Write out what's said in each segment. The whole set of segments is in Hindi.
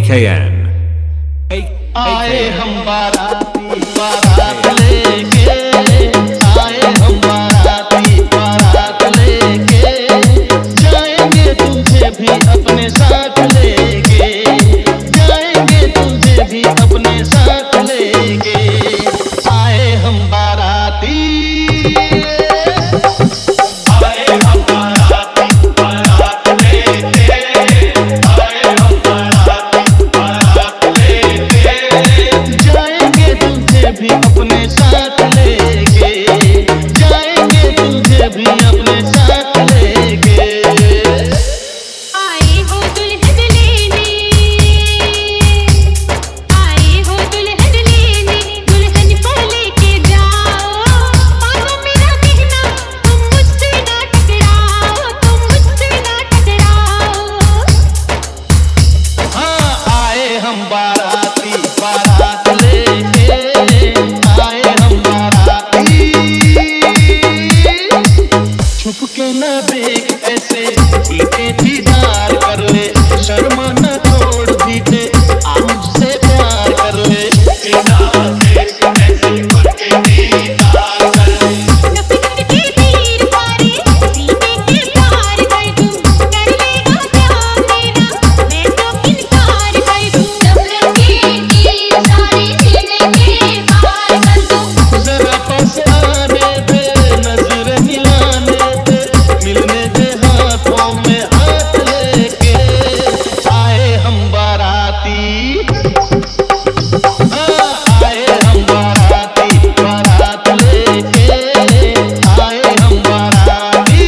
AKN. आए हम बाराती बारात लेके, आए हम बाराती बारात लेके, जाएंगे तुझे भी अपने साथ लेके, जाएंगे तुझे भी अपने साथ लेके, आए हम बाराती, आए हम बाराती बारात लेके, आए हम बाराती बारात लेके, जाएंगे तुझे भी अपने साथ लेके, जाएंगे तुझे भी अपने साथ लेके। आए हो दुल्हन लेने, आए हो दुल्हन लेने, दुल्हन को लेके जाओ, मानो मेरा कहना, तुम मुझसे ना टकराओ, तुम मुझसे ना टकराओ। हाँ, आए हम बाराती बारात लेके, आए हम बाराती, छुप के न देख ऐसे, सीधे दीदार कर ले, शर्म न छोड़ दीजिए, आ मुझसे प्यार कर ले, बिना देख ऐसे करके दीदार कर ले। नफरत के तीर मारे, सीने के पार कर दूं, कर लेगा क्या मेरा, मैं तो इनकार कर दूं। नफरत के तीर सारे सीने के पार कर दूं। जरा पास आने दे, नजर मिलाने दे, मिलने दे हाथों में हाथ लेके, आए हम बाराती, हाँ, आए हम बाराती बारात लेके, आए हम बाराती।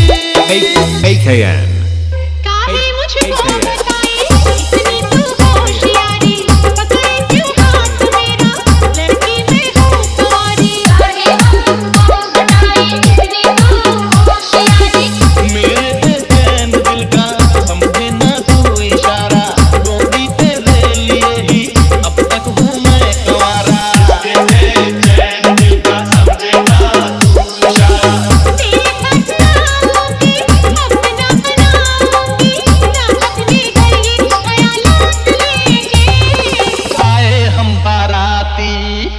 AKN. काहे मुझको बताए इतनी तू होशियारी, पकड़े क्यों हाथ मेरा, लड़की मैं हूँ तुम्हारी। काहे मुझको बताए इतनी तू होशियारी, मेरे चैन दिल का समझे ना तू इशारा, गोरी तेरे लिए ही अब तक हूँ मैं कंवारा, तेरे चैन दिल का समझे ना तू इशारा। तेरे बदनामों की अपना बनाऊंगी, राहत में गई ख्यालात लेके। आए हम बाराती,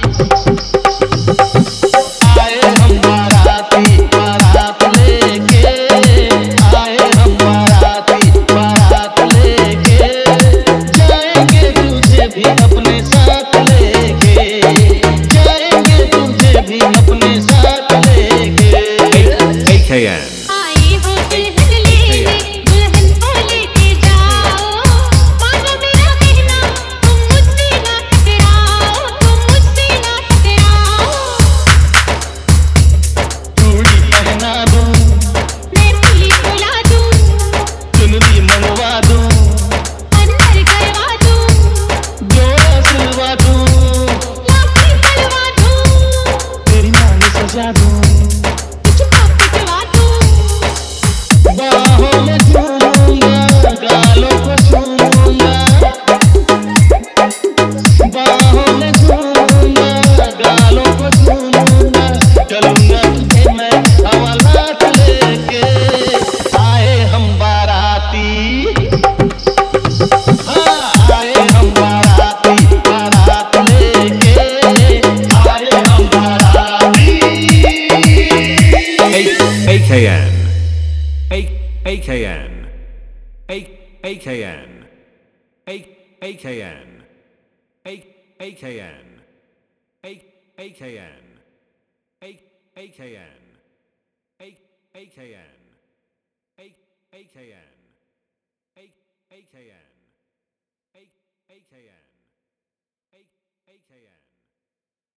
आए हम बाराती बारात लेके, आए हम बाराती बारात लेके, जाएंगे तुझे भी अपने साथ लेके, जाएंगे तुझे भी अपने साथ लेके। AKN. आए हो दुल्हन लेने, दुल्हन को लेके जाओ, मानो मेरा कहना, तुम मुझसे ना टकराओ, तुम मुझसे ना टकराओ। चूड़ी पहना दूं, मैं फूली बुला दूं, चुनरी मंगवा दूं, अंदर करवा दूं, जोड़ा सिलवा दूं, लाठी तलवा दूं, तेरी मांग सजा दूं, तुझको पिटवा दूं। बाहों में झूमूंगा, गालों को चूमूंगा, बाहों में झूमूंगा, गालों को चूमूंगा, चलूंगा तुझे मैं हवालात लेके, आए हम बाराती, हाँ, आए हम बाराती बारात लेके, आए हम बाराती। AKN. AKN. AKN. AKN. AKN. AKN. AKN. AKN. AKN. AKN. AKN. AKN.